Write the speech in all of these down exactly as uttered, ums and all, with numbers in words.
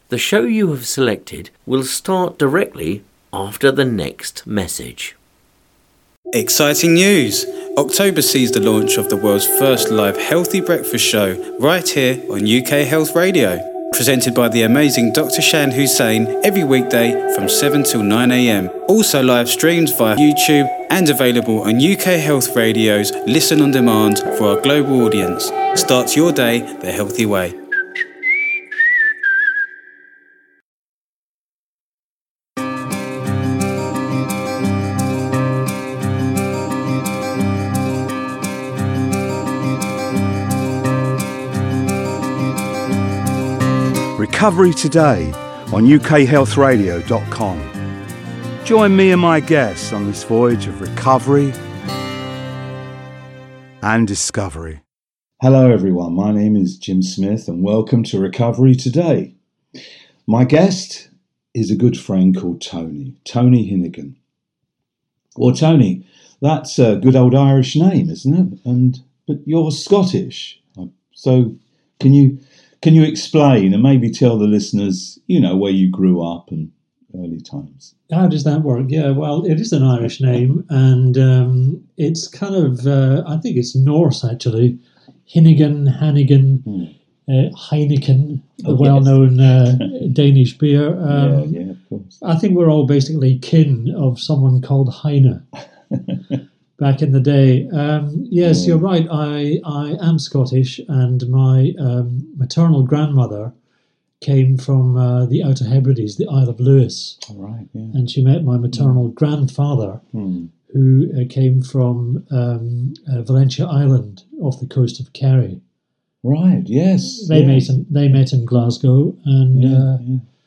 The show you have selected will start directly after the next message. Exciting news! October sees the launch of the world's first live healthy breakfast show right here on U K Health Radio. Presented by the amazing Doctor Shan Hussein every weekday from seven till nine a m. Also live streams via YouTube and available on U K Health Radio's Listen on Demand for our global audience. Start your day the healthy way. Recovery Today on U K health radio dot com. Join me and my guests on this voyage of recovery and discovery. Hello everyone, my name is Jim Smith and welcome to Recovery Today. My guest is a good friend called Tony, Tony Hinnigan. Well, Tony, that's a good old Irish name, isn't it? And but you're Scottish, so can you can you explain and maybe tell the listeners, you know, where you grew up and early times? How does that work? Yeah, well, it is an Irish name, and um, it's kind of uh, I think it's Norse actually. Hinnigan, Hannigan, hmm. uh, Heineken, oh, a well-known uh, Danish beer. Um, yeah, yeah, of course. I think we're all basically kin of someone called Heine back in the day. Um, yes, yeah. You're right. I, I am Scottish, and my um, maternal grandmother came from uh, the Outer Hebrides, the Isle of Lewis. All right, yeah. And she met my maternal hmm. grandfather, hmm. who uh, came from um, uh, Valentia Island off the coast of Kerry. Right, yes. They, yeah. met, in, they met in Glasgow and yeah, uh,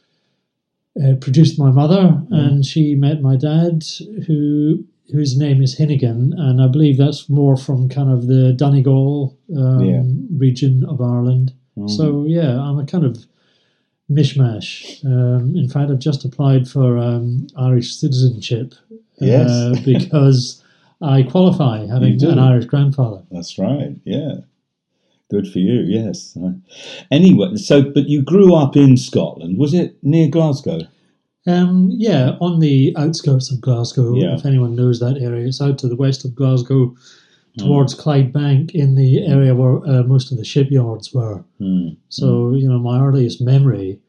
yeah. Uh, produced my mother, yeah. and she met my dad, who whose name is Hinnigan, and I believe that's more from kind of the Donegal um, yeah. region of Ireland. Mm. So, yeah, I'm a kind of mishmash. Um, in fact, I've just applied for um, Irish citizenship. Yes. Uh, because I qualify, having an Irish grandfather. That's right, yeah. Good for you, yes. Anyway, so, but you grew up in Scotland. Was it near Glasgow? Um, yeah, on the outskirts of Glasgow, yeah. if anyone knows that area. It's out to the west of Glasgow, towards mm. Clydebank, in the area where uh, most of the shipyards were. Mm. So, you know, my earliest memory,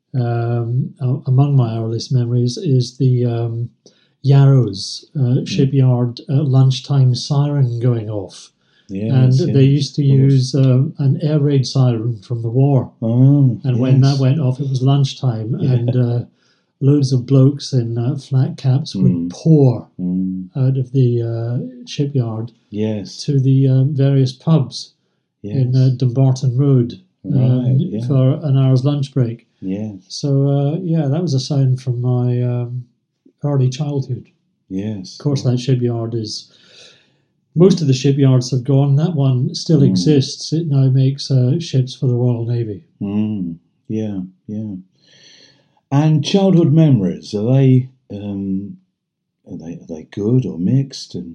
um, among my earliest memories, is the... Um, Yarrows uh, shipyard uh, lunchtime siren going off. Yes, and yes, they used to use uh, an air raid siren from the war. Oh, and yes. when that went off, it was lunchtime, yeah. and uh, loads of blokes in uh, flat caps would mm. pour mm. out of the uh, shipyard yes. to the uh, various pubs yes. in uh, Dumbarton Road right, um, yeah. for an hour's lunch break. Yes. So, uh, yeah, that was a sound from my... Um, early childhood. Yes. Of course, that shipyard is... Most of the shipyards have gone. That one still mm. exists. It now makes uh, ships for the Royal Navy. Mm. Yeah, yeah. And childhood memories, are they um, are they are they good or mixed? And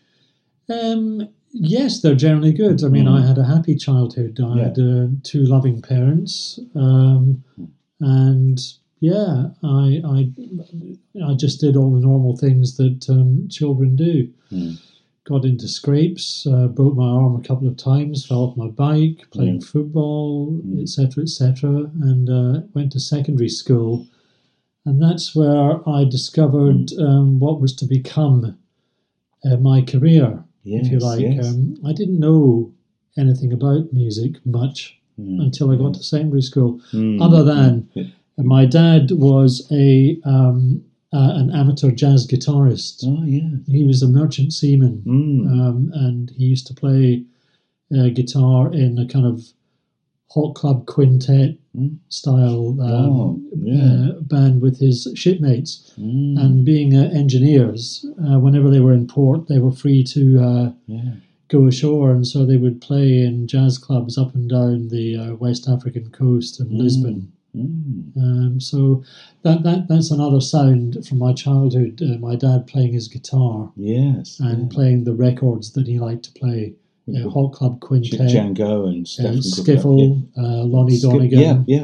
um, yes, they're generally good. I mean, mm. I had a happy childhood. I yeah. had uh, two loving parents, um, mm. and... Yeah, I, I I just did all the normal things that um, children do. Mm. Got into scrapes, uh, broke my arm a couple of times, fell off my bike, playing mm. football, mm. et cetera, et cetera, and uh, went to secondary school. And that's where I discovered mm. um, what was to become uh, my career, yes, if you like. Yes. Um, I didn't know anything about music much mm. until I got yes. to secondary school, mm. other than... Yeah. And my dad was a um, uh, an amateur jazz guitarist. Oh, yeah. He was a merchant seaman, mm. um, and he used to play uh, guitar in a kind of hot club quintet mm. style um, oh, yeah. uh, band with his shipmates. Mm. And being uh, engineers, uh, whenever they were in port, they were free to uh, yeah. go ashore, and so they would play in jazz clubs up and down the uh, West African coast and mm. Lisbon. Mm. Um, so that, that that's another sound from my childhood. Uh, my dad playing his guitar, yes, and yeah. playing the records that he liked to play. Uh, Hot Club Quintet, Django and uh, Skiffle, yeah. uh, Lonnie Sk- Donegan, yeah, yeah,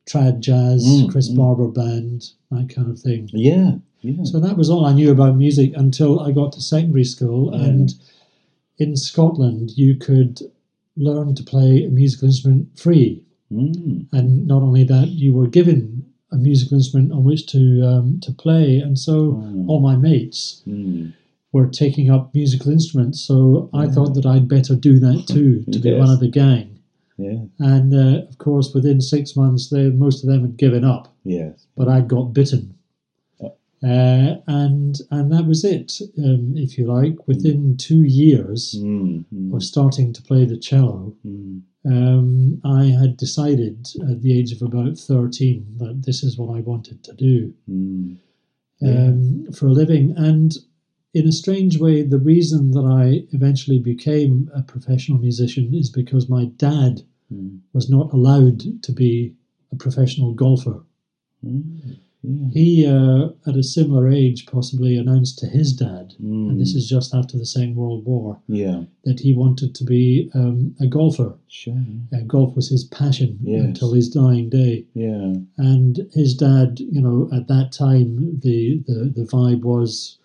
trad jazz, Mm, Chris mm. Barber band, that kind of thing. Yeah, yeah. So that was all I knew about music until I got to secondary school. Yeah. And in Scotland, you could learn to play a musical instrument free. Mm. And not only that, you were given a musical instrument on which to um, to play. And so Mm. all my mates Mm. were taking up musical instruments. So I Yeah. thought that I'd better do that too, to be Yes. one of the gang. Yeah, And uh, of course, within six months, they, most of them had given up, yes. but I'd got bitten. Oh. Uh, and and that was it, um, if you like. Within two years Mm. Mm. of starting to play the cello, Mm. um, I had decided at the age of about thirteen that this is what I wanted to do Mm. um, for a living. And in a strange way, the reason that I eventually became a professional musician is because my dad Mm. was not allowed to be a professional golfer. Mm. Yeah. He, uh, at a similar age, possibly announced to his dad, Mm. and this is just after the Second World War, Yeah, that he wanted to be um, a golfer. sure. Uh, golf was his passion Yes. until his dying day. Yeah. And his dad, you know, at that time, the, the, the vibe was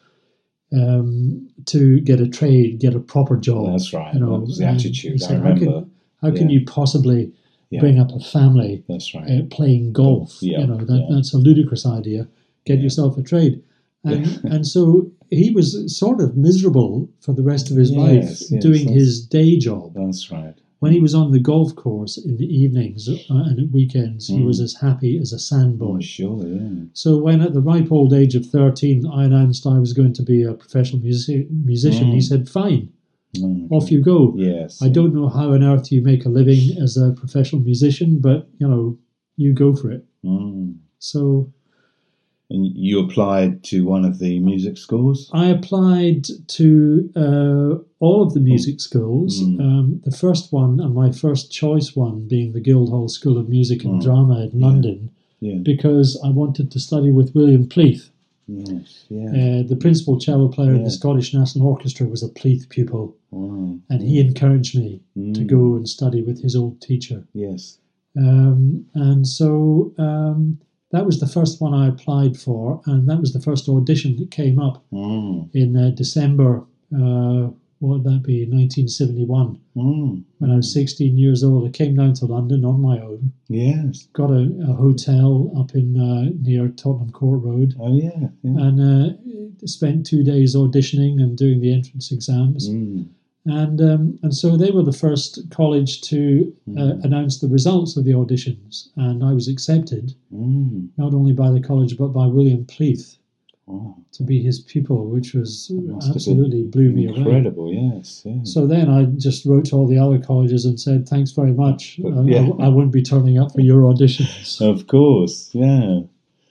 um, to get a trade, get a proper job. That's right. You know, That was the and attitude. he I said, remember. How can, how can Yeah. you possibly Yeah. bring up a family That's right. uh, playing golf? Yeah, You know, that, yeah. that's a ludicrous idea. Get Yeah. yourself a trade. And Yeah. and so he was sort of miserable for the rest of his Yes, life yes, doing that's- his day job. That's right. When he was on the golf course in the evenings uh, and at weekends, he Mm. was as happy as a sandboy. Oh, sure. Yeah. So when at the ripe old age of thirteen, I announced I was going to be a professional music- musician, he Mm. said, fine, Oh, off you go. Yes. I don't know how on earth you make a living as a professional musician, but, you know, you go for it. Mm. So And you applied to one of the music schools? I applied to uh, all of the music schools. Mm. Um, the first one, and my first choice one, being the Guildhall School of Music and Mm. Drama in Yeah. London, Yeah. because I wanted to study with William Pleath. Yes. Yeah. Uh, the principal cello player in Yeah. the Scottish National Orchestra was a Pleath pupil, Wow. and he encouraged me to Mm. go and study with his old teacher. Yes. Um, and so um, that was the first one I applied for, and that was the first audition that came up Mm. in uh, December, uh, what would that be, nineteen seventy-one, Mm. when I was sixteen years old. I came down to London on my own, Yes. got a, a hotel up in uh, near Tottenham Court Road, Oh, yeah. yeah. and uh, spent two days auditioning and doing the entrance exams. Mm. And um, and so they were the first college to uh, Mm. announce the results of the auditions, and I was accepted Mm. not only by the college but by William Pleath Wow. to be his pupil, which was That must have absolutely been blew me away. Incredible. Yes. Yeah. So then I just wrote to all the other colleges and said, "Thanks very much. But, I, yeah. I, I won't be turning up for your auditions." Of course. Yeah.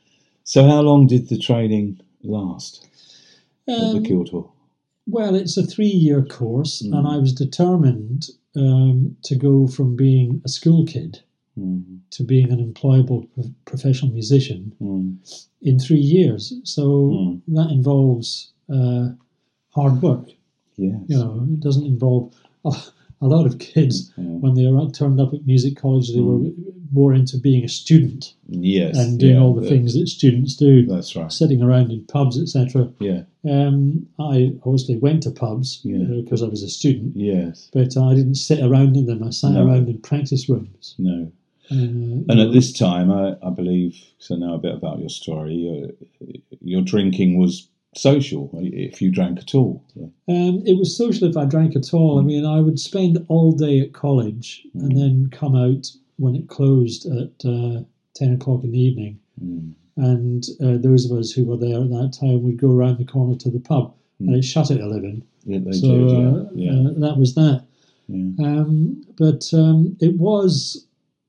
So how long did the training last at the Um, Guildhall? Well, it's a three-year course, Mm. and I was determined um, to go from being a school kid Mm. to being an employable pro- professional musician Mm. in three years. So Mm. that involves uh, hard work. Yes. You know, it doesn't involve a, a lot of kids Yeah. when they are turned up at music college. They were more into being a student Yes. and doing yeah, all the that- things that students do, That's right. sitting around in pubs, et cetera. Yeah. Um, I obviously went to pubs Yeah. because I was a student, Yes. but I didn't sit around in them. I sat No. around in practice rooms. No. And, uh, you And know, at this time, I, I believe, because I know a bit about your story, your, your drinking was social, if you drank at all. Um, it was social if I drank at all. I mean, I would spend all day at college and then come out when it closed at uh, ten o'clock in the evening. Mm. And uh, those of us who were there at that time would go around the corner to the pub, and it shut at eleven. Yeah, they So did, yeah. uh, yeah. uh, that was that. yeah. Um, but um, it was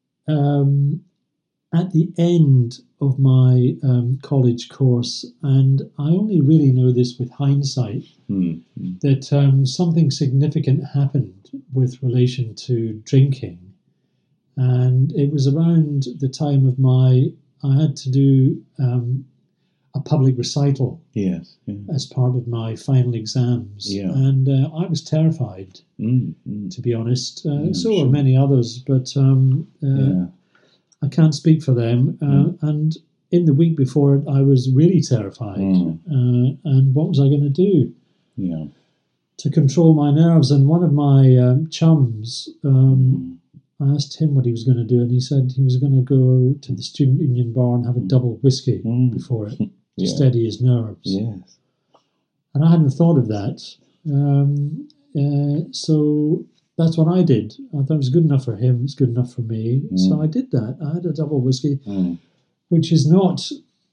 um, at the end of my um, college course, and I only really know this with hindsight, Mm. Mm. that um, something significant happened with relation to drinking. And it was around the time of my, I had to do um, a public recital Yes. Yeah. as part of my final exams. Yeah. And uh, I was terrified, Mm. Mm. to be honest. Uh, Yeah, so I'm were sure. many others, but um, uh, Yeah. I can't speak for them. Uh, Mm. And in the week before it, I was really terrified. Mm. Uh, and what was I going to do Yeah. to control my nerves? And one of my um, chums, um, Mm. I asked him what he was going to do, and he said he was going to go to the student union bar and have a double whiskey Mm. before it to Yeah. steady his nerves. Yes. And I hadn't thought of that. Um, uh, so that's what I did. I thought it was good enough for him, it's good enough for me. Mm. So I did that. I had a double whiskey, Mm. which is not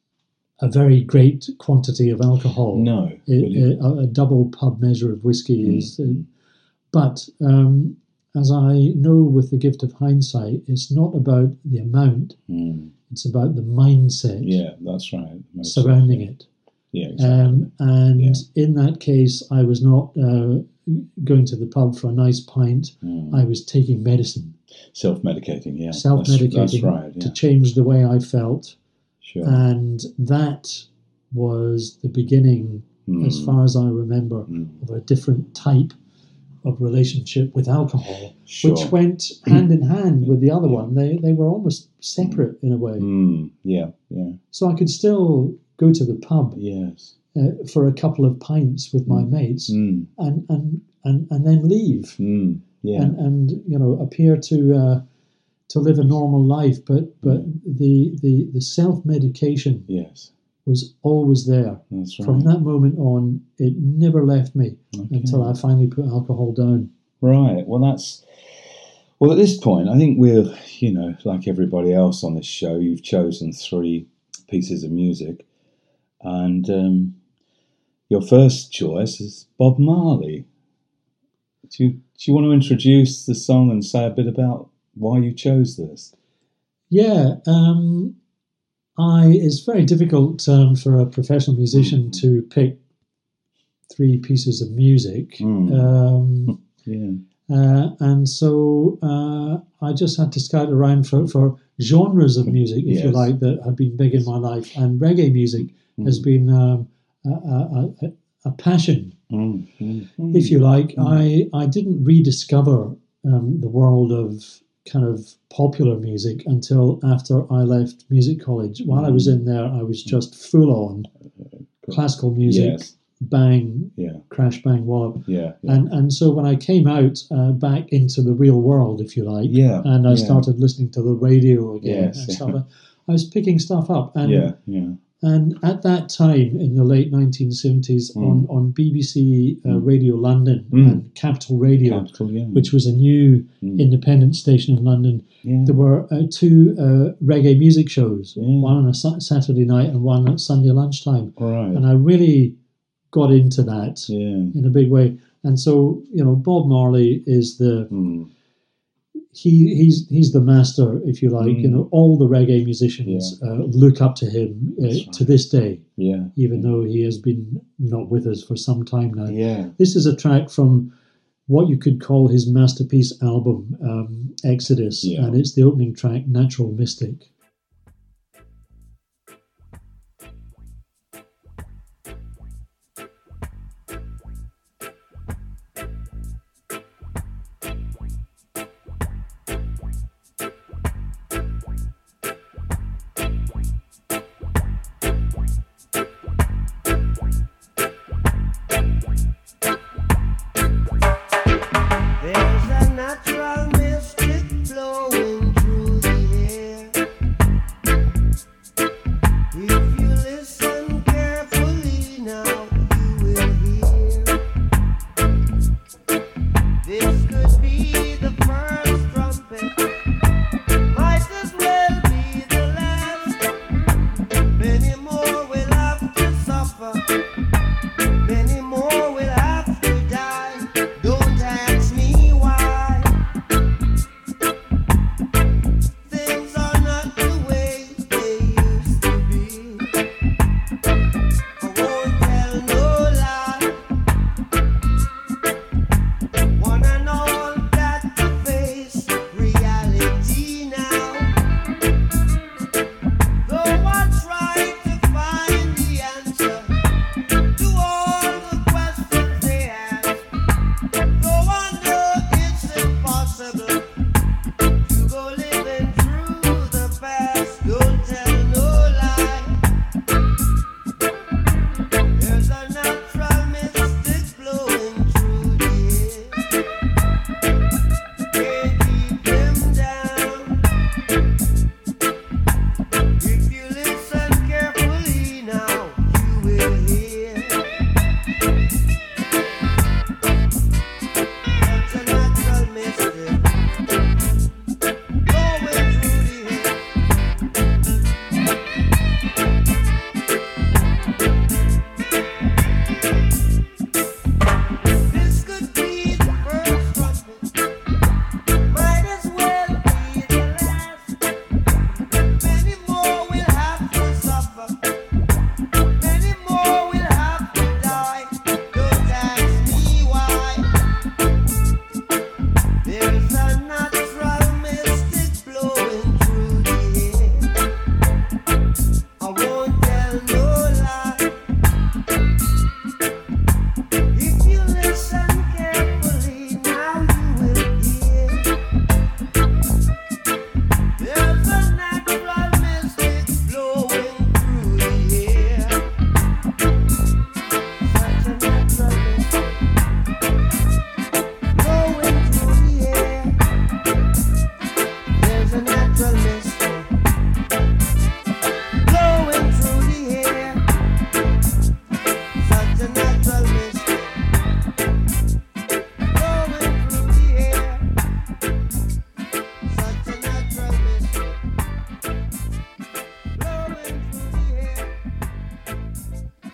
a very great quantity of alcohol. No. It- but it- a, a double pub measure of whiskey Mm. is. Uh, but um, as I know with the gift of hindsight, it's not about the amount, Mm. it's about the mindset Yeah, that's right. Most surrounding certainly. it. Yeah, exactly. Um, and Yeah. in that case, I was not uh, going to the pub for a nice pint. Mm. I was taking medicine, Self-medicating, yeah. self-medicating That's, that's right, to yeah. change the way I felt. Sure. And that was the beginning, Mm. as far as I remember, Mm. of a different type of relationship with alcohol, Sure. which went hand in hand with the other Yeah. one. They they were almost separate in a way. Mm. Yeah, yeah. So I could still go to the pub Yes. uh, for a couple of pints with my Mm. mates Mm. and, and, and, and then leave Mm. Yeah. and, and you know appear to uh, to live a normal life. But but the, the, the self-medication Yes. was always there. That's right. From that moment on, it never left me Okay. until I finally put alcohol down. Right. Well, that's. Well, at this point, I think we're, you know, like everybody else on this show, you've chosen three pieces of music. And um, your first choice is Bob Marley. Do you, do you want to introduce the song and say a bit about why you chose this? Yeah, um, I. It's very difficult um, for a professional musician Mm. to pick three pieces of music, Mm. um, Yeah. uh, and so uh, I just had to scout around for, for genres of music, if you Yes. like, that have been big in my life. And reggae music has Mm. been um, a, a, a, a passion, Mm. Mm. Mm. if you like. Mm. I I didn't rediscover um, the world of kind of popular music until after I left music college. While I was in there, I was just full on classical music, Yes. bang, Yeah. crash, bang, wallop. Yeah. Yeah. And and so when I came out uh, back into the real world, if you like, Yeah, and I yeah. started listening to the radio again Yes, and yeah. stuff, I was picking stuff up. And yeah. Yeah. and at that time, in the late nineteen seventies, Mm. on, on B B C uh, Mm. Radio London Mm. and Capital Radio, Capital, yeah. which was a new Mm. independent station in London, yeah. there were uh, two uh, reggae music shows, Yeah. one on a sa- Saturday night and one at Sunday lunchtime. Right. And I really got into that yeah. in a big way. And so, you know, Bob Marley is the Mm. he he's he's the master, if you like. Mm. You know, all the reggae musicians uh, look up to him uh, That's to right. this day, Yeah. even though he has been not with us for some time now. Yeah. This is a track from what you could call his masterpiece album, um, Exodus, Yeah. and it's the opening track, Natural Mystic. There's a natural mystic flowing through the air.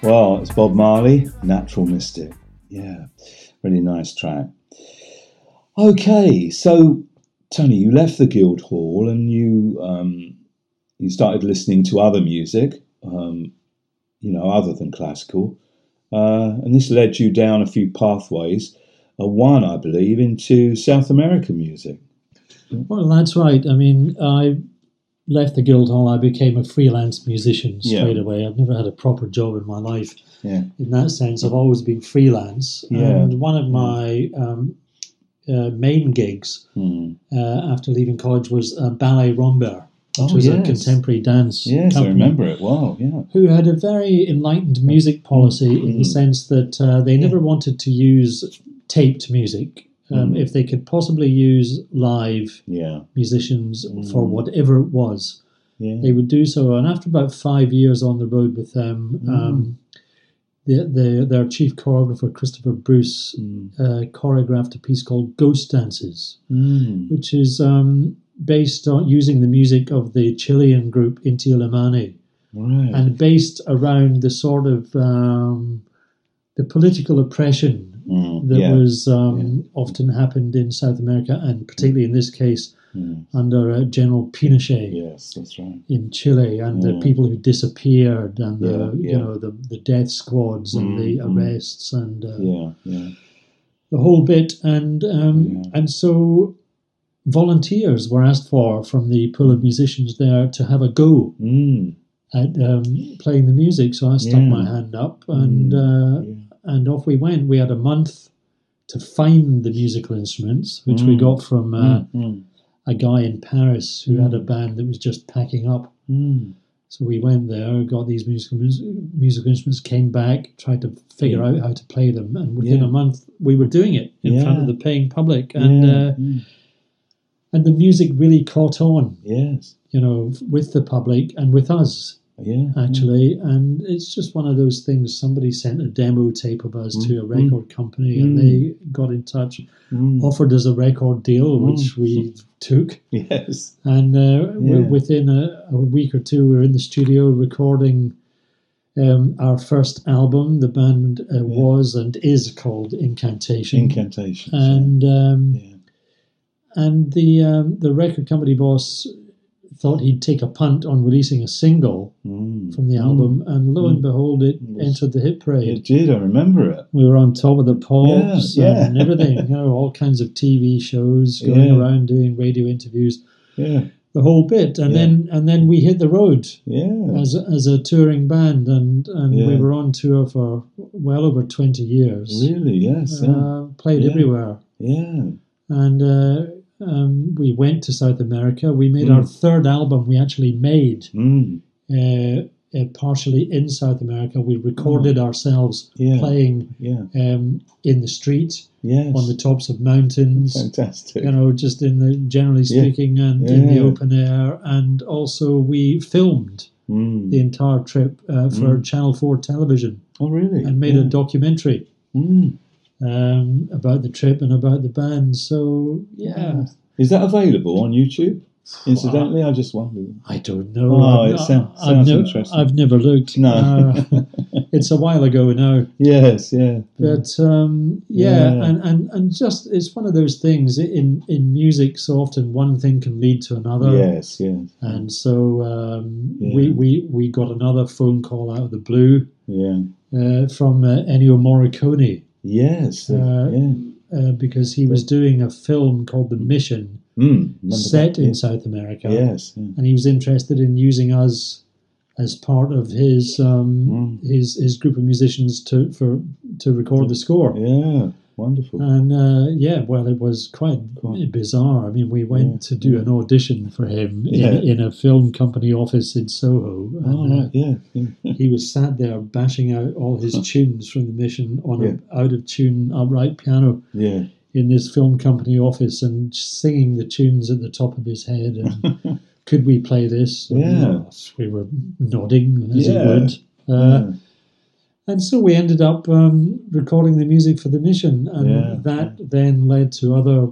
Well, it's Bob Marley, Natural Mystic. Yeah, really nice track. Okay, so Tony, you left the Guildhall and you um, you started listening to other music, um, you know, other than classical, uh, and this led you down a few pathways. Uh, one, I believe, into South American music. Well, that's right. I mean, I left the Guildhall. I became a freelance musician straight Yeah. away. I've never had a proper job in my life. Yeah. In that sense, I've always been freelance. Yeah. And one of my um, uh, main gigs Hmm. uh, after leaving college was uh, Ballet Rambert, which Oh, was a yes. contemporary dance Yes, company, I remember it. Wow, yeah. who had a very enlightened music policy in the Mm. sense that uh, they Yeah. never wanted to use taped music. Um, Mm. If they could possibly use live Yeah, musicians for Mm. whatever it was, yeah. they would do so. And after about five years on the road with them, Mm. um, the, the, their chief choreographer, Christopher Bruce, Mm. uh, choreographed a piece called Ghost Dances, Mm. which is um, based on using the music of the Chilean group Inti Illimani, Right. and based around the sort of um, the political oppression Mm. that yeah. was um, yeah. often happened in South America, and particularly in this case Mm. under uh, General Pinochet Yes, that's right. in Chile, and the Yeah. people who disappeared, and the Yeah, you yeah. know the, the death squads and Mm, the mm. arrests and uh, Yeah, yeah. the whole bit, and um, Yeah. and so volunteers were asked for from the pool of musicians there to have a go Mm. at um, playing the music. So I stuck Yeah. my hand up, and Mm. uh, Yeah. and off we went. We had a month to find the musical instruments, which we Mm. got from uh, Mm. Mm. a guy in Paris who had a Mm. band that was just packing up. Mm. So we went there, got these musical musical instruments, came back, tried to figure Yeah. out how to play them, and within Yeah. a month we were doing it in front of Yeah. the paying public, and yeah. uh, mm. and the music really caught on, Yes. you know, with the public and with us. Yeah. Actually, and it's just one of those things. Somebody sent a demo tape of us to a Mm. record company, and Mm. they got in touch, Mm. offered us a record deal, which Mm. we took. Yes. And uh, w- Yeah. within a, a week or two, we were in the studio recording um, our first album. The band uh, was and is called Incantation. Incantations. And um, yeah. and the um, the record company boss thought he'd take a punt on releasing a single Mm. from the Mm. album, and lo and Mm. behold, it Yes. entered the hit parade. It did. I remember it. We were on top of the pops Yeah, yeah. and everything, you know, all kinds of T V shows, going Yeah. around doing radio interviews, Yeah. the whole bit. And Yeah. then and then we hit the road Yeah. as a, as a touring band, and, and we Yeah. were on tour for well over twenty years. Really? Yes. Yeah. Uh, played Yeah. everywhere. Yeah. And uh, um, we went to South America. We made Mm. our third album we actually made Mm. uh, uh, partially in South America. We recorded ourselves Yeah. playing Yeah. um, in the street, Yes. on the tops of mountains, Fantastic. you know, just in the, generally Yeah. speaking, and in the Yeah. open air. And also we filmed Mm. the entire trip uh, for Mm. Channel four television Oh, really? and made yeah. a documentary Mm. um, about the trip and about the band. So, yeah. Is that available on YouTube? Incidentally, I just wondered. I don't know. Oh, I've, it sound- I've sounds nev- interesting. I've never looked. No. Uh, it's a while ago now. Yes, yeah. But um, yeah, Yeah. And, and, and just it's one of those things in, in music. So often one thing can lead to another. Yes, yes. And so um, Yeah. we, we, we got another phone call out of the blue Yeah. uh, from uh, Ennio Morricone Yes. uh, Uh, yeah. uh, because he was doing a film called The Mission Mm, remember set that? in yes. South America. Yes. Yeah. And he was interested in using us as part of his um, Mm. his his group of musicians to for to record the score. Yeah. Wonderful. And uh, yeah, well, it was quite Quite. bizarre. I mean, we went Yeah, to do yeah. an audition for him in, Yeah. in a film company office in Soho. And, Oh, uh, right. Yeah. yeah. he was sat there bashing out all his tunes from the Mission on Yeah. an out of tune upright piano Yeah. in this film company office and singing the tunes at the top of his head. And could we play this? And, Yeah. yes, we were nodding as Yeah. he would. Uh, Yeah. And so we ended up um, recording the music for The Mission, and Yeah, that then led to other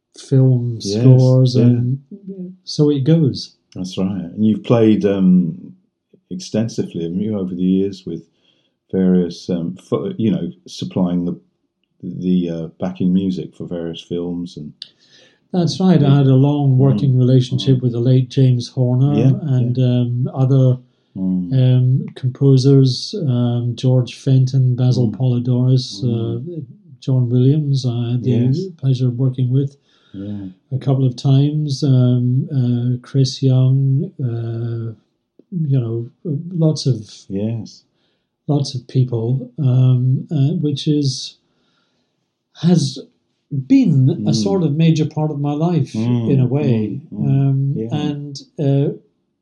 film Yes, scores, yeah. and so it goes. That's right. And you've played um, extensively, haven't you, over the years with various, um, fo- you know, supplying the the uh, backing music for various films and. That's right. I had a long working relationship mm. with the late James Horner yeah, and yeah. Um, other mm. um, composers, um, George Fenton, Basil mm. Polydorus, mm. uh, John Williams. I had the yes. pleasure of working with yeah. a couple of times. Um, uh, Chris Young, uh, you know, lots of yes, lots of people, um, uh, which is has. been mm. a sort of major part of my life mm. in a way, mm. um, yeah. and uh,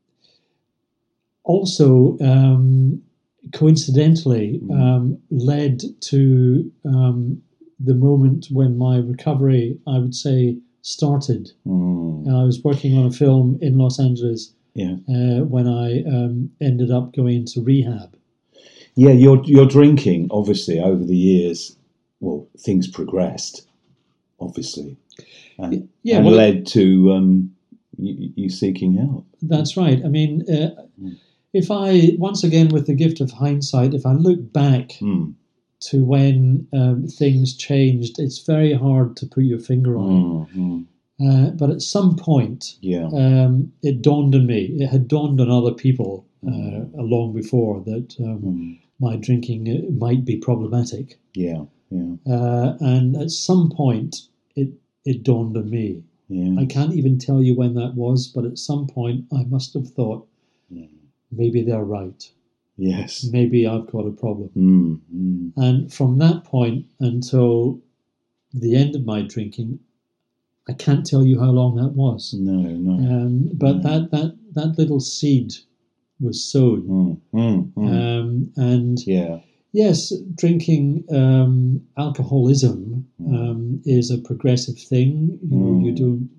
also um, coincidentally mm. um, led to um, the moment when my recovery, I would say, started. Mm. I was working on a film in Los Angeles yeah. uh, when I um, ended up going to rehab. Yeah, your your drinking, obviously, over the years, well, things progressed. Obviously, and, yeah, and well, led to um, you, you seeking help. That's right. I mean, uh, mm. if I, once again, with the gift of hindsight, if I look back mm. to when um, things changed, it's very hard to put your finger on mm. it. Mm. Uh, but at some point, yeah. um, it dawned on me, it had dawned on other people uh, mm. long before that um, mm. my drinking might be problematic. Yeah. Yeah. Uh, and at some point, it it dawned on me. Yeah. I can't even tell you when that was, but at some point, I must have thought, yeah. maybe they're right. Yes. Maybe I've got a problem. Mm, mm. And from that point until the end of my drinking, I can't tell you how long that was. No, no. Um, but no. that, that, that little seed was sown. Mm, mm, mm. Um, and... yeah. Yes, drinking um, alcoholism um, is a progressive thing. You know, mm. you don't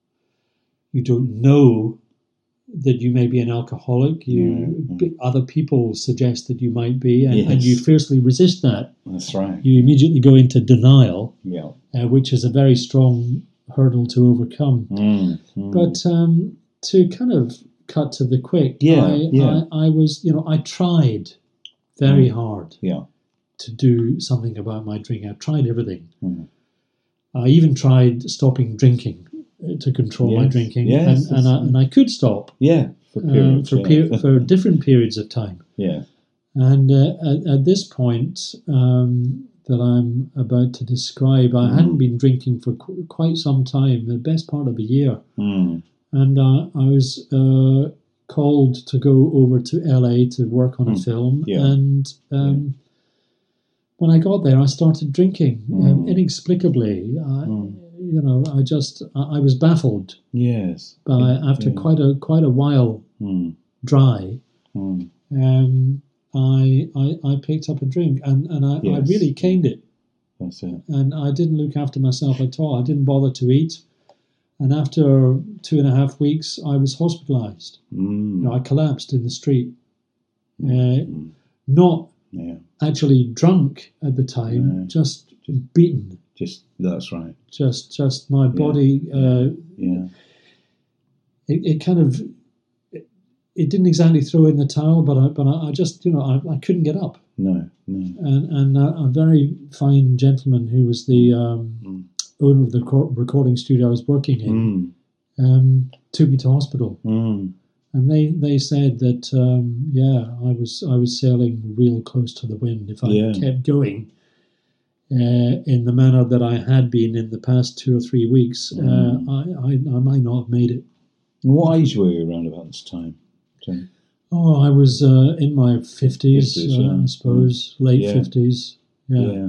you don't know that you may be an alcoholic. You mm. other people suggest that you might be, and, yes. and you fiercely resist that. That's right. You immediately go into denial, yeah, uh, which is a very strong hurdle to overcome. Mm. Mm. But um, to kind of cut to the quick, yeah, I, yeah. I, I was, you know, I tried. Very hard yeah. to do something about my drinking. I've tried everything. Mm. I even tried stopping drinking to control yes. my drinking, yes, and and I, and I could stop. Yeah, for periods, uh, for, yeah. per- for different periods of time. Yeah. And uh, at, at this point um, that I'm about to describe, I mm. hadn't been drinking for qu- quite some time, the best part of a year, mm. and uh, I was. Uh, called to go over to L A to work on a mm. film, yeah. and um, yeah. when I got there, I started drinking mm. um, inexplicably. I, mm. You know, I just I, I was baffled. Yes, by yeah. after yeah. quite a quite a while mm. dry, mm. um, I, I I picked up a drink, and and I, yes. I really caned it. That's it. And I didn't look after myself at all. I didn't bother to eat. And after two and a half weeks, I was hospitalised. Mm. You know, I collapsed in the street. Mm. Uh, mm. Not yeah. actually drunk at the time, no. just beaten. Just that's right. Just, just my body. Yeah. Uh, yeah. It, it kind of. It, it didn't exactly throw in the towel, but I, but I, I just, you know, I, I couldn't get up. No, no. And and a, a very fine gentleman who was the. Um, mm. owner of the recording studio I was working in, mm. um, took me to hospital, mm. and they, they said that um, yeah, I was I was sailing real close to the wind if I yeah. kept going uh, in the manner that I had been in the past two or three weeks. Mm. Uh, I, I I might not have made it. What age were you around about this time, Jim? Oh, I was uh, in my fifties, uh, yeah. I suppose, mm. late yeah. fifties. Yeah. yeah.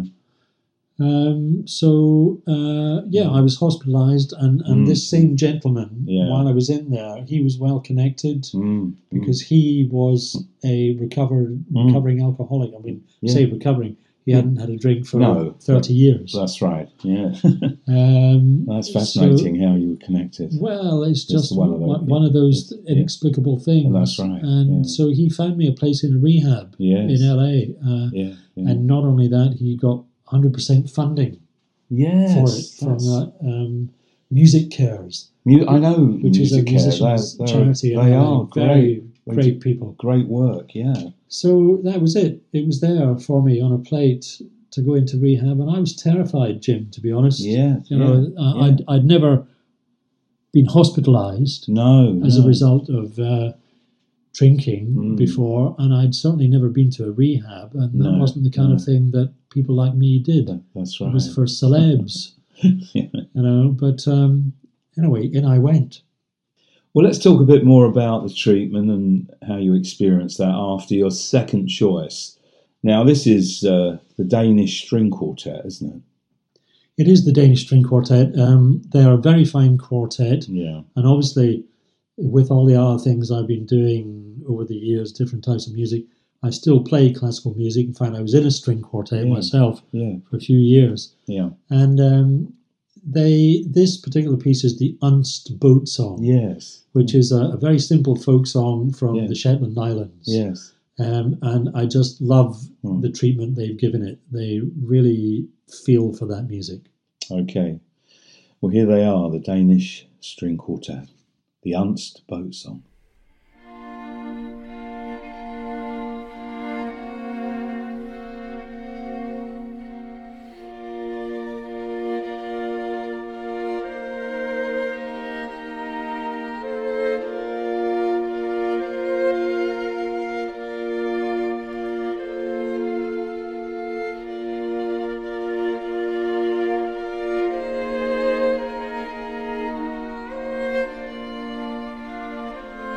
Um, so, uh, yeah, I was hospitalised, and, and mm. this same gentleman, yeah. while I was in there, he was well connected mm. because he was a recovered, mm. recovering alcoholic. I mean, yeah. say recovering, he yeah. hadn't had a drink for no, thirty years. That's right, yeah. um, that's fascinating so, how you were connected. Well, it's just one of those, one yeah. of those inexplicable things. And that's right. And yeah. so he found me a place in a rehab yes. in L A. Uh, yeah, yeah. And not only that, he got one hundred percent funding. Yes, for it from uh, um, Music Cares. Mu- I know, which music is a musician's care. charity. They are very, great. They great did people. Great work, yeah. So that was it. It was there for me on a plate to go into rehab, and I was terrified, Jim, to be honest. Yeah, You know, yeah, I- yeah. I'd, I'd never been hospitalised No, as no. a result of uh, drinking Mm. before, and I'd certainly never been to a rehab, and that No, wasn't the kind no. of thing that people like me did. That- That's It right. was for celebs, Yeah. you know. But um, anyway, in I went. Well, let's talk a bit more about the treatment and how you experienced that after your second choice. Now, this is uh, the Danish String Quartet, isn't it? It is the Danish String Quartet. Um, they're a very fine quartet, Yeah. and obviously, with all the other things I've been doing over the years, different types of music, I still play classical music. In fact, I was in a string quartet Yeah. myself Yeah. for a few years. Yeah. And um, they this particular piece is the Unst Boat Song, Yes. which is a, a very simple folk song from Yeah. the Shetland Islands. Yes. Um, and I just love Hmm. the treatment they've given it. They really feel for that music. Okay. Well, here they are, the Danish String Quartet, the Unst Boat Song. Thank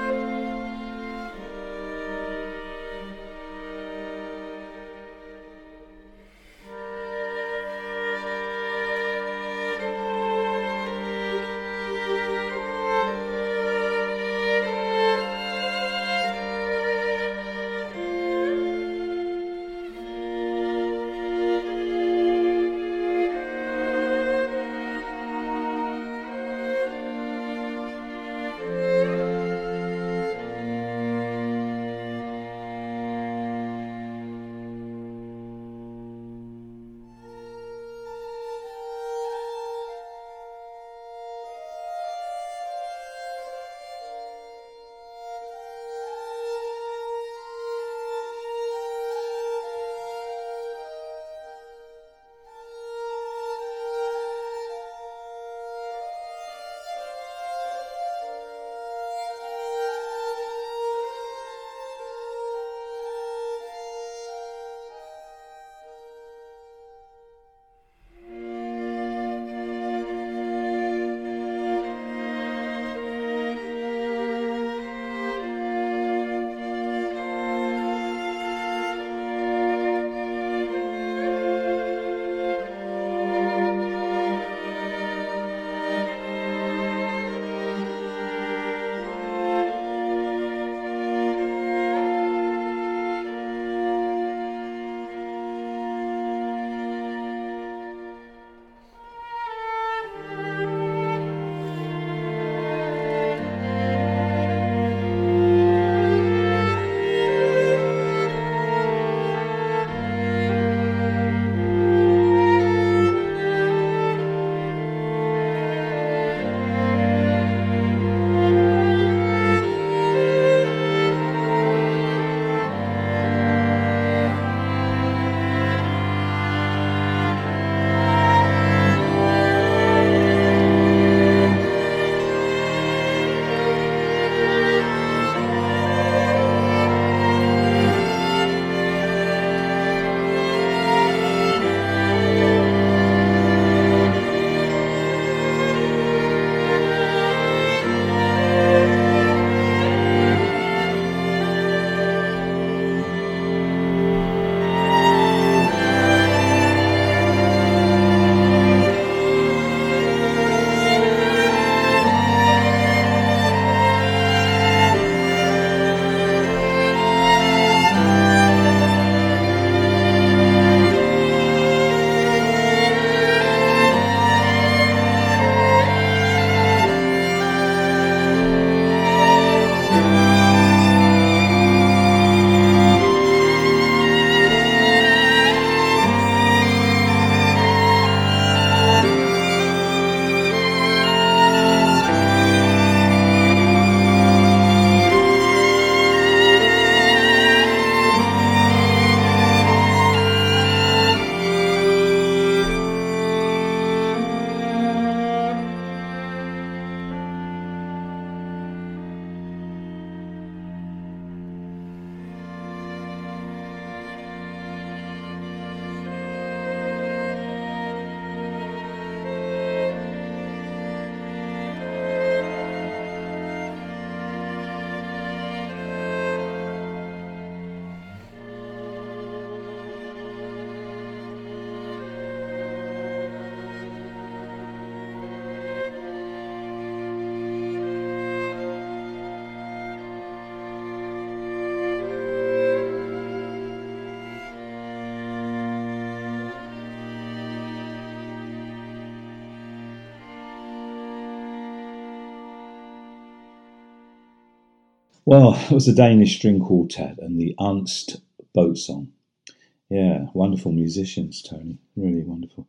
Well, it was a Danish string quartet and the Unst boat song. Yeah, wonderful musicians, Tony. Really wonderful.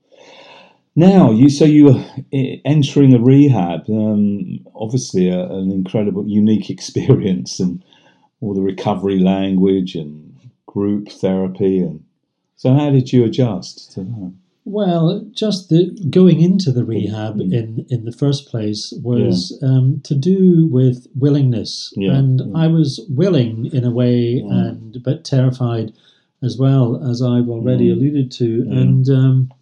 Now, you so you were entering a rehab. Um, obviously, a, an incredible, unique experience, and all the recovery language and group therapy. And so, how did you adjust to that? Well, just the going into the rehab Mm. in, in the first place was um, to do with willingness, Yeah, and yeah. I was willing in a way, Mm. and but terrified as well, as I've already Mm. alluded to. Yeah. And um,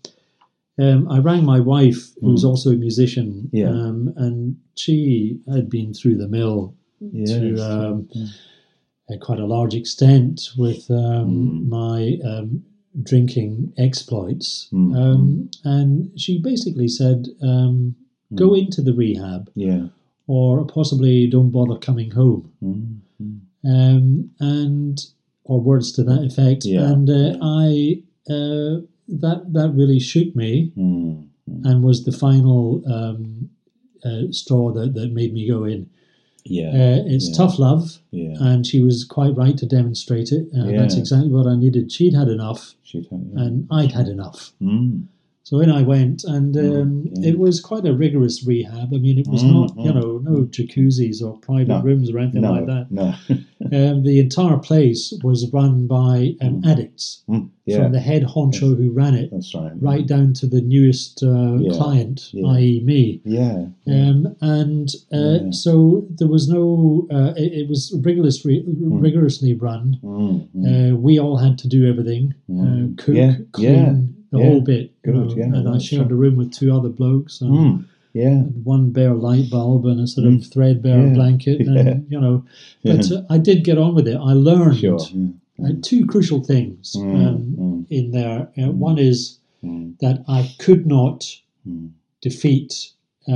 um, I rang my wife, who's Mm. also a musician, Yeah. um, and she had been through the mill Yes. to um, Yeah. uh, quite a large extent with um, Mm. my um, drinking exploits. Mm, Um, and she basically said, um, go Mm. into the rehab Yeah. or possibly don't bother coming home. Mm. Mm. Um, and or words to that effect. Yeah, And uh, yeah. I uh, that that really shook me Mm. Mm. and was the final um, uh, straw that, that made me go in. Yeah. Uh, it's yeah. tough love, Yeah. and she was quite right to demonstrate it. And that's Yeah. exactly what I needed. She'd had enough, She'd had, yeah. and I'd had enough. Mm. So in I went, and um, Mm, yeah. it was quite a rigorous rehab. I mean, it was Mm, not, you mm, know, no jacuzzis or private No, rooms or anything No. like that. No. Um, the entire place was run by um, Mm. addicts, Mm. Yeah. from the head honcho who ran it, That's right. right down to the newest uh, Yeah, client, yeah. that is me. Yeah. yeah. Um, and uh, Yeah. so there was no, uh, it, it was rigorously, rigorously run. Mm. Mm. Uh, we all had to do everything, Mm. uh, cook, Yeah, clean, yeah, the yeah. whole bit. you Good, know. yeah, and I that's shared right. a room with two other blokes, and Mm. Yeah. one bare light bulb and a sort Mm. of threadbare Yeah, blanket, yeah. and you know. But Yeah. uh, I did get on with it. I learned Sure. Yeah. uh, two crucial things Mm, um, mm. in there. Uh, one is Mm. that I could not Mm. defeat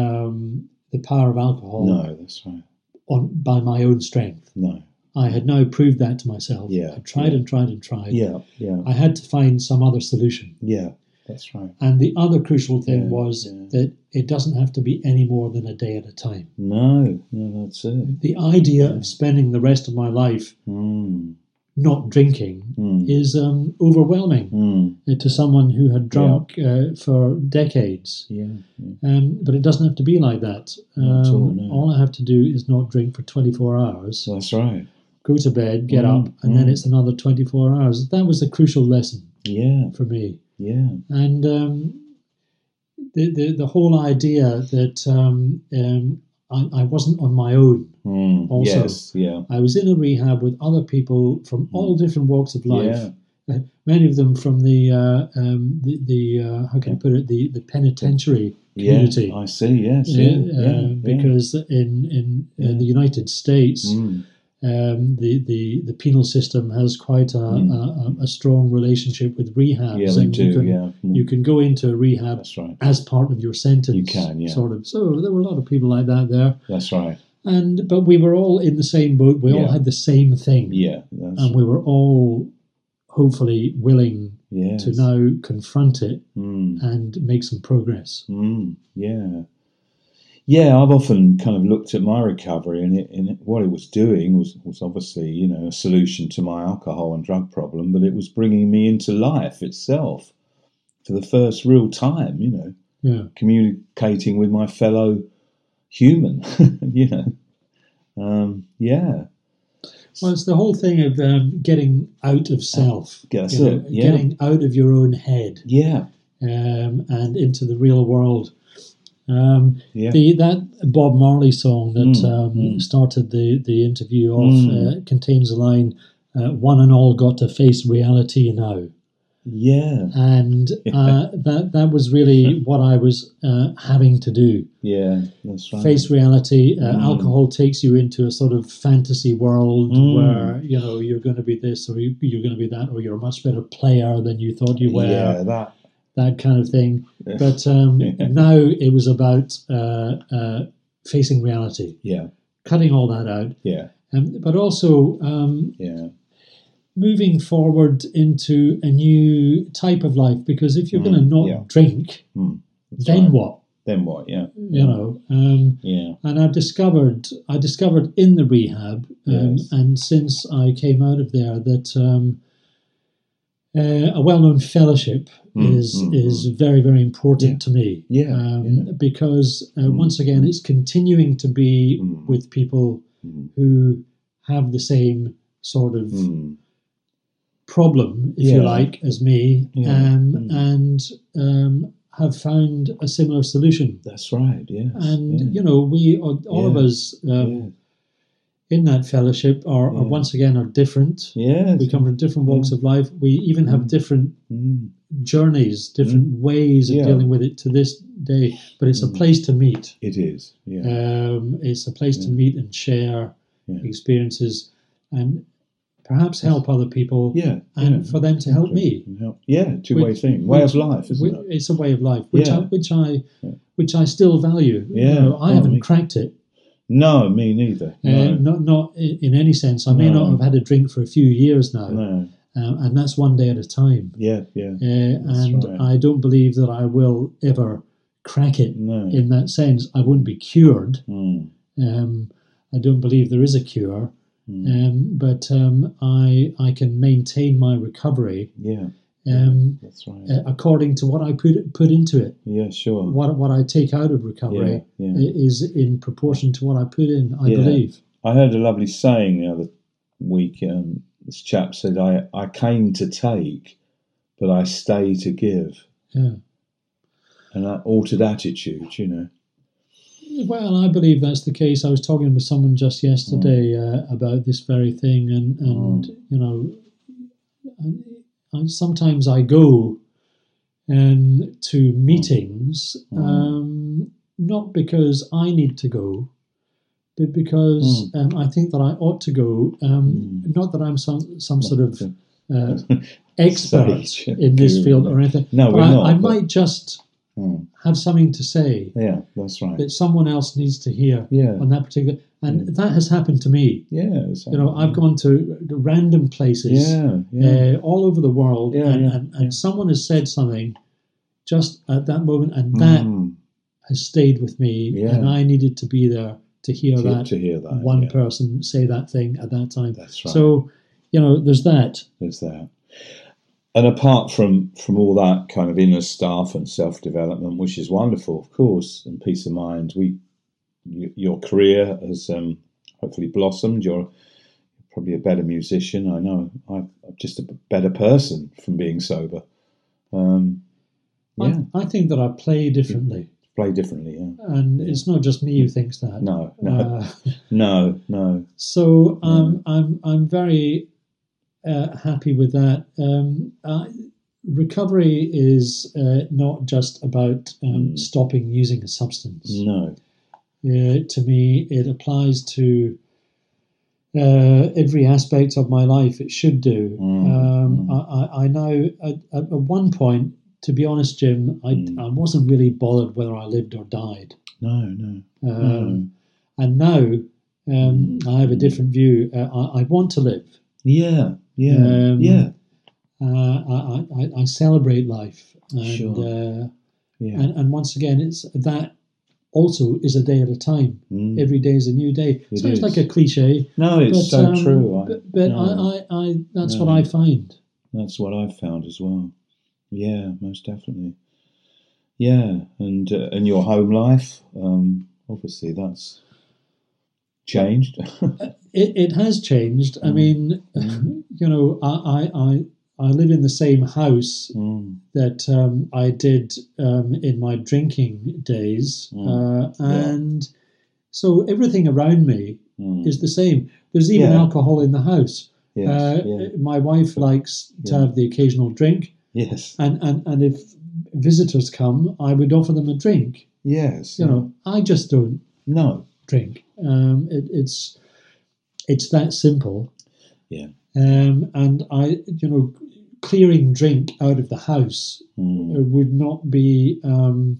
um, the power of alcohol No, that's right. on by my own strength. No. I had now proved that to myself. Yeah, I tried yeah. and tried and tried. Yeah. Yeah. I had to find some other solution. Yeah. That's right. And the other crucial thing Yeah, was yeah. that it doesn't have to be any more than a day at a time. No. No, that's it. The idea of spending the rest of my life Mm. not drinking Mm. is um, overwhelming Mm. uh, to someone who had drunk uh, for decades. Yeah. Yeah. Um, but it doesn't have to be like that. Um, Not at all, no. all I have to do is not drink for twenty-four hours, That's right. go to bed, get Mm, up, and then mm. it's another twenty-four hours. That was a crucial lesson Yeah. for me. Yeah. And um, the, the the whole idea that um, um, I, I wasn't on my own. Mm. Also, Yes. Yeah. I was in a rehab with other people from all different walks of life. Yeah. Uh, many of them from the uh, um, the, the uh, how can I put it the, the penitentiary community. Yeah. I see. Yes. Uh, Yeah. uh, yeah. yeah. because in in uh, Yeah. the United States, Mm. um, the, the the penal system has quite a, Mm. a, a strong relationship with rehabs, Yeah, we and you do. can Yeah. Mm. you can go into a rehab That's right. as part of your sentence. You can, yeah. sort of. So there were a lot of people like that there, That's right. and but we were all in the same boat. We all Yeah. had the same thing, Yeah. That's and we were all hopefully willing yes. to now confront it Mm. and make some progress. Mm. Yeah. Yeah, I've often kind of looked at my recovery, and, it, and it, what it was doing was, was obviously, you know, a solution to my alcohol and drug problem, but it was bringing me into life itself for the first real time, you know, Yeah. communicating with my fellow human, you know. Um, yeah. Well, it's the whole thing of um, getting out of self, Yeah, that's you know, it, yeah. getting out of your own head Yeah. um, and into the real world. Um, Yeah. the that Bob Marley song that Mm, um, mm. started the, the interview off Mm. uh, contains a line, uh, "One and all got to face reality now," Yeah. and uh, that that was really what I was uh, having to do. Yeah. That's right. Face reality. Uh, Mm. Alcohol takes you into a sort of fantasy world Mm. where you know you're going to be this or you, you're going to be that, or you're a much better player than you thought you were. Yeah, that. That kind of thing. Yeah. But um, Yeah. now it was about uh, uh, facing reality, Yeah. cutting all that out, Yeah. um, but also um, Yeah. moving forward into a new type of life. Because if you're Mm, going to not yeah. drink, Mm, that's then right. what? Then what? Yeah. You know, um, Yeah. and I discovered I discovered in the rehab, um, Yes. and since I came out of there, that um, uh, a well-known fellowship Mm, is mm, is very very important Yeah. to me. Yeah, um, yeah. because uh, Mm, once again, it's continuing to be Mm. with people Mm. who have the same sort of Mm. problem, if you Yeah. like, as me, Yeah. um, Mm. and um, have found a similar solution. That's right. Yes. And yeah. you know, we all, all of Yeah. us um, yeah. in that fellowship are, are Yeah. once again are different. Yes. We come from different walks Yeah. of life. We even have Mm. different Mm. journeys, different ways of Yeah. dealing with it to this day. But it's a Mm. place to meet. It is. Yeah. Um, it's a place to Yeah. meet and share Yeah. experiences, and perhaps help other people, Yeah. and yeah. for them to help me. And help- Yeah. Two way Which- thing. Way which- of life, isn't which- it? It's a way of life, which Yeah. I, which I, Yeah. which I still value. You Yeah. know, I Oh, haven't me- cracked it. No, me neither. Uh, No. not not i- in any sense. I may No. not have had a drink for a few years now, no. um, and that's one day at a time. Yeah. Yeah. Uh, That's and right. I don't believe that I will ever crack it No. in that sense. I wouldn't be cured. Mm. Um, I don't believe there is a cure, Mm. um, but um, I I can maintain my recovery Yeah. um, That's right. uh, according to what I put put into it. yeah. Sure. What what I take out of recovery Yeah. i- Yeah. is in proportion to what I put in. I Yeah. believe. I heard a lovely saying the other week. Um, this chap said, I, I came to take, but I stay to give. Yeah. And that altered attitude, you know. Well, I believe that's the case. I was talking with someone just yesterday uh, about this very thing, and and you know, and, and sometimes I go um, to meetings um, not because I need to go, but because um, I think that I ought to go. Um, Not that I'm some some sort of uh, expert Sage. in this Guru. field or anything. No, but we're I, not, I but- might just Mm. have something to say Yeah, that's right. that someone else needs to hear Yeah. on that particular, and that has happened to me. Yeah. it's- You know, I've gone to random places Yeah. Yeah. uh, all over the world, Yeah, and, yeah, and, and yeah. someone has said something just at that moment, and that Mm. has stayed with me, Yeah. and I needed to be there to hear to, that to hear that. one yeah. person say that thing at that time. That's right. So, you know, there's that. There's that. And apart from, from all that kind of inner stuff and self-development, which is wonderful, of course, and peace of mind, we y- your career has um, hopefully blossomed. You're probably a better musician. I know. I'm just a better person from being sober. Um, yeah, I, I think that I play differently, play differently. Yeah. and it's not just me who thinks that. No, no, Uh, no, no. So um, I'm I'm very uh, happy with that. Um, uh, recovery is uh, not just about um, Mm. stopping using a substance. No. Uh, to me, it applies to uh, every aspect of my life. It should do. Mm, Um, mm. I, I, I know at, at one point, to be honest, Jim, I, Mm. I wasn't really bothered whether I lived or died. No, no. Um, And now um, Mm. I have a different view. Uh, I, I want to live. Yeah, yeah, Um, yeah, Uh, I, I, I celebrate life, and, Sure. uh, yeah. and and once again, it's that also is a day at a time. Mm. Every day is a new day. It Sounds is. like a cliche, No, it's but so um, true. I, but but no, I, I, I that's No. what I find. that's what I've found as well. Yeah, most definitely. Yeah, and uh, and your home life, um, obviously that's changed. It it has changed. I Mm. mean, Mm. you know, I, I I I live in the same house mm. that um, I did um, in my drinking days, Mm. uh, Yeah. and so everything around me Mm. is the same. There's even Yeah. alcohol in the house. Yes, Uh, yeah. My wife likes to Yeah. have the occasional drink, Yes, and, and, and if visitors come, I would offer them a drink. yes. You know, I just don't No. drink. Um, it, it's it's that simple. Yeah. Um, and I, you know, clearing drink out of the house Mm. uh, would not be um,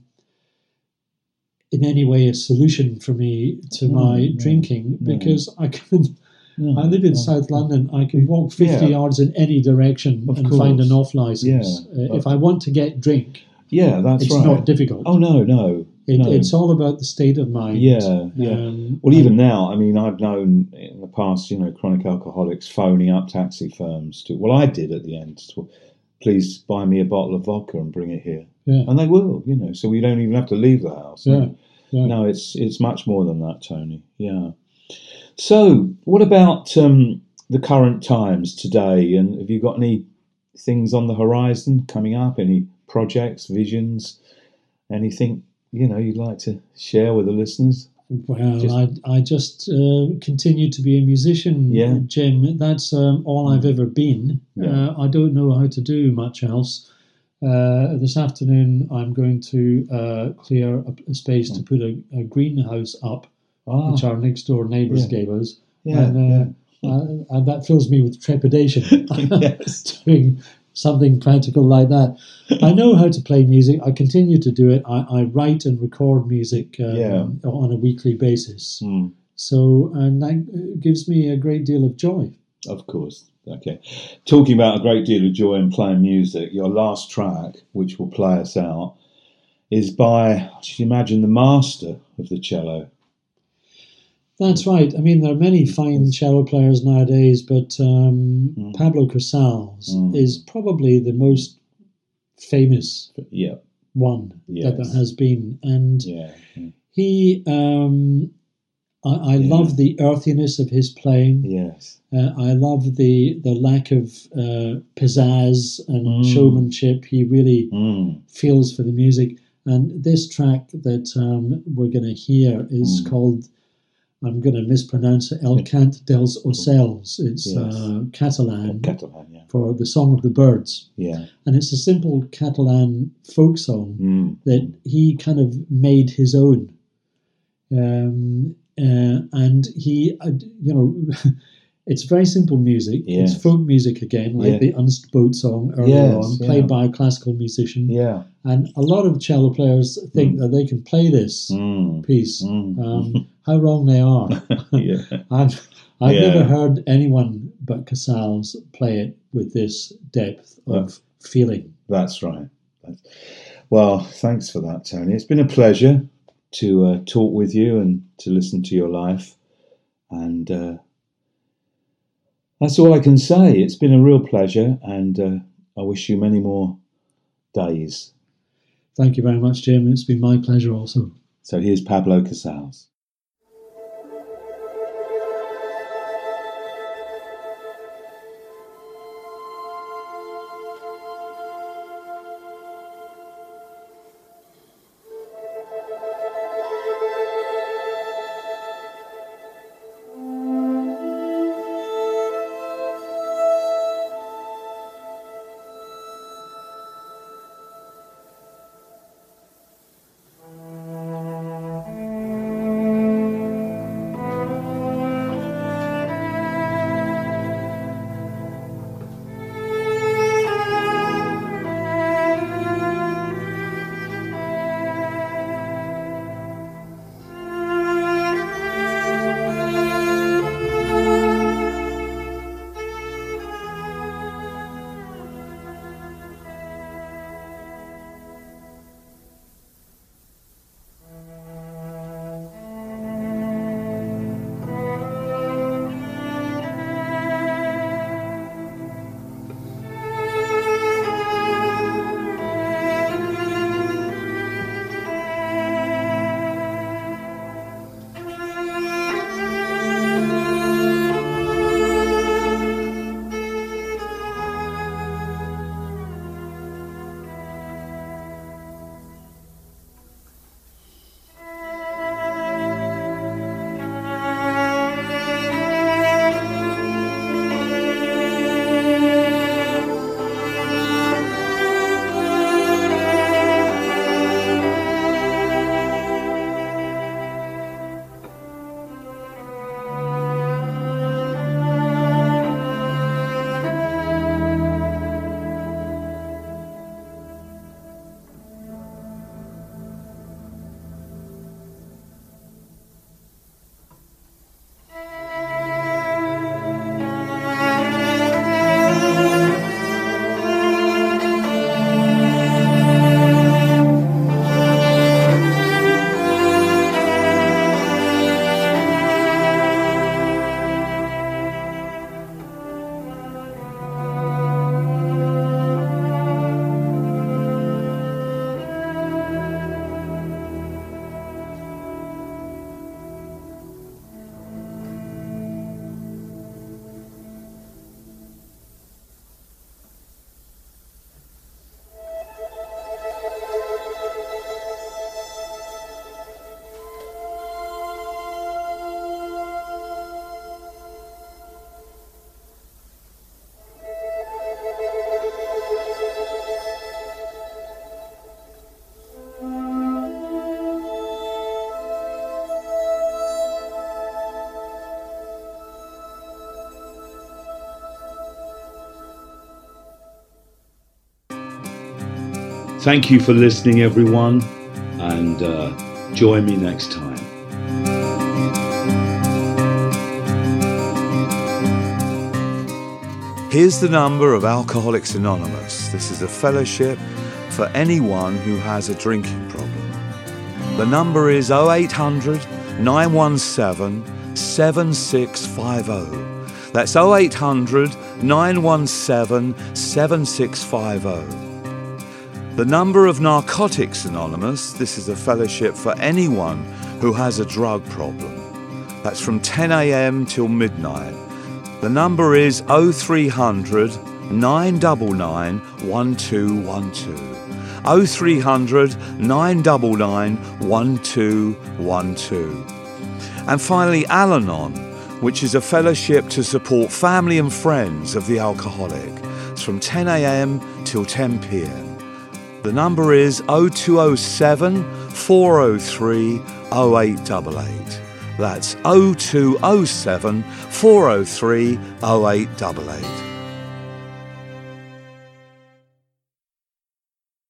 in any way a solution for me to No, my no, drinking, no. because I can. No, I live in no. South London. I can walk fifty Yeah. yards in any direction Of and find course. an off license. Yeah, Uh, but- if I want to get drink, Yeah, that's it's right. not difficult. Oh no, no, It, no. It's all about the state of mind. Yeah, yeah. Um, Well, even now, I mean, I've known in the past, you know, chronic alcoholics phoning up taxi firms to. Well, I did at the end. To, Please buy me a bottle of vodka and bring it here, yeah, and they will. You know, so we don't even have to leave the house. yeah, yeah. No, it's it's much more than that, Tony. Yeah. So, what about um, the current times today? And have you got any things on the horizon coming up? Any projects, visions, anything you know you'd like to share with the listeners? Well, Just- I I just uh, continue to be a musician, Yeah. Jim. That's um, all I've ever been. Yeah. Uh, I don't know how to do much else. Uh, this afternoon, I'm going to uh, clear a, a space to put a, a greenhouse up, Ah, which our next door neighbours Yeah. gave us. yeah, and, uh, uh, and that fills me with trepidation. Yes. Doing something practical like that. I know how to play music. I continue to do it. I, I write and record music um, Yeah. on a weekly basis. Hmm, So, and that gives me a great deal of joy. of course. Okay. Talking about a great deal of joy in playing music, your last track, which will play us out, is by, should you imagine, the master of the cello. That's right. I mean, there are many fine cello players nowadays, but um, Mm. Pablo Casals Mm. is probably the most famous Yeah, one that Yes. there has been. And yeah. yeah. he, um, I, I Yeah. love the earthiness of his playing. Yes. Uh, I love the the lack of uh, pizzazz and Mm. showmanship. He really Mm. feels for the music. And this track that um, we're going to hear is Mm. called, I'm going to mispronounce it, El Cant dels Ocells. It's Yes. uh, Catalan Catalan, yeah. for the Song of the Birds. Yeah. And it's a simple Catalan folk song Mm. that he kind of made his own. Um, uh, and he, uh, you know, it's very simple music. Yes. It's folk music again, like Yeah. the Unst Boat song earlier Yes, on, yeah. played by a classical musician. Yeah. And a lot of cello players think Mm. that they can play this Mm. piece. Mm. Um, how wrong they are. Yeah. I've, I've Yeah. never heard anyone but Casals play it with this depth of feeling. That's right. That's- Well, thanks for that, Tony. It's been a pleasure to uh, talk with you and to listen to your life. And uh, that's all I can say. It's been a real pleasure, and uh, I wish you many more days. Thank you very much, Jim. It's been my pleasure also. So here's Pablo Casals. Thank you. Thank you for listening, everyone, and uh, join me next time. Here's the number of Alcoholics Anonymous. This is a fellowship for anyone who has a drinking problem. The number is oh eight hundred, nine one seven, seven six five oh. That's oh eight hundred, nine one seven, seven six five oh. The number of Narcotics Anonymous. This is a fellowship for anyone who has a drug problem. That's from ten a.m. till midnight. The number is oh three hundred, nine nine nine, one two one two. oh three hundred, nine nine nine, one two one two. And finally, Al-Anon, which is a fellowship to support family and friends of the alcoholic. It's from ten a.m. till ten p.m. The number is oh two oh seven, four oh three, oh eight eight eight. That's oh two oh seven, four oh three, oh eight eight eight.